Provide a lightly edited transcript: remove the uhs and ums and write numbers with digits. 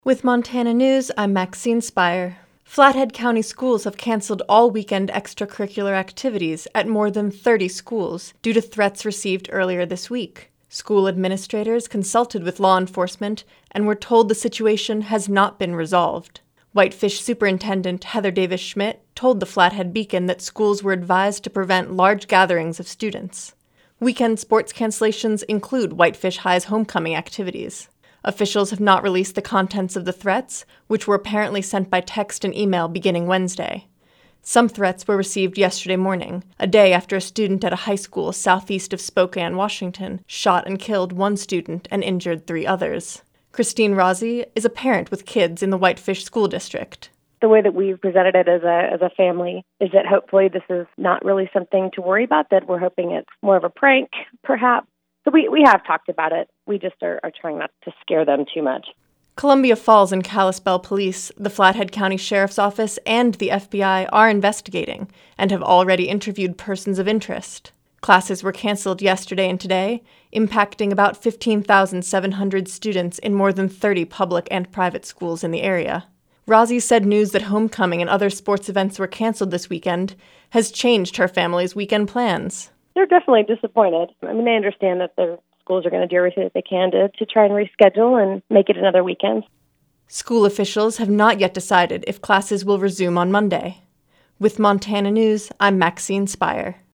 With Montana News, I'm Maxine Spire. Flathead County schools have canceled all weekend extracurricular activities at more than 30 schools due to threats received earlier this week. School administrators consulted with law enforcement and were told the situation has not been resolved. Whitefish Superintendent Heather Davis Schmidt told the Flathead Beacon that schools were advised to prevent large gatherings of students. Weekend sports cancellations include Whitefish High's homecoming activities. Officials have not released the contents of the threats, which were apparently sent by text and email beginning Wednesday. Some threats were received yesterday morning, a day after a student at a high school southeast of Spokane, Washington, shot and killed one student and injured 3 others. Christine Rossi is a parent with kids in the Whitefish School District. The way that we've presented it as a family is that hopefully this is not really something to worry about, that we're hoping it's more of a prank, perhaps. So we have talked about it. We just are trying not to scare them too much. Columbia Falls and Kalispell Police, the Flathead County Sheriff's Office, and the FBI are investigating and have already interviewed persons of interest. Classes were canceled yesterday and today, impacting about 15,700 students in more than 30 public and private schools in the area. Rossi said news that homecoming and other sports events were canceled this weekend has changed her family's weekend plans. They're definitely disappointed. I mean, they understand that their schools are going to do everything that they can to try and reschedule and make it another weekend. School officials have not yet decided if classes will resume on Monday. With Montana News, I'm Maxine Spire.